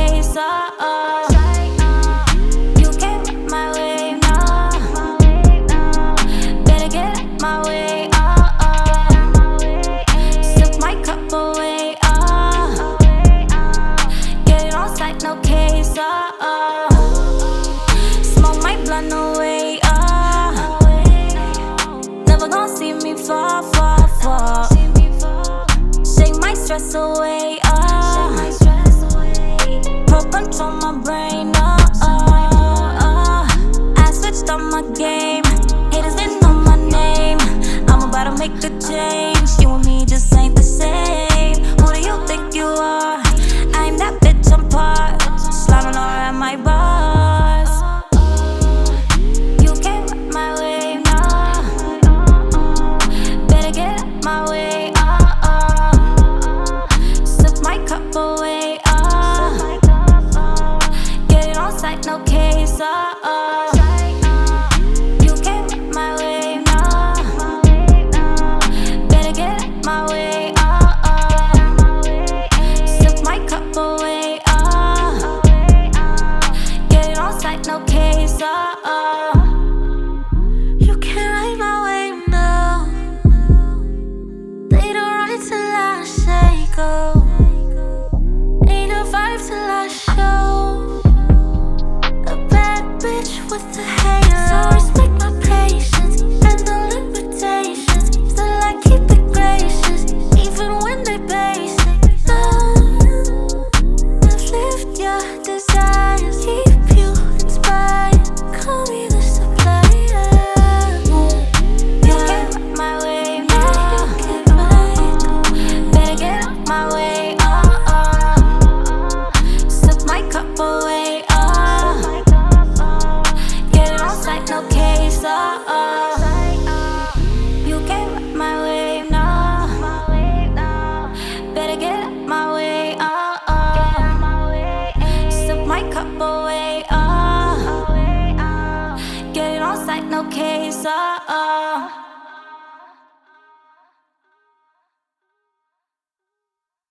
case, you can't ride my wave, no. Better get out my way, sip my cup away, get it on sight, no case, smoke my blunt away, never gon' see me fall, fall, fall. Shake my stress away,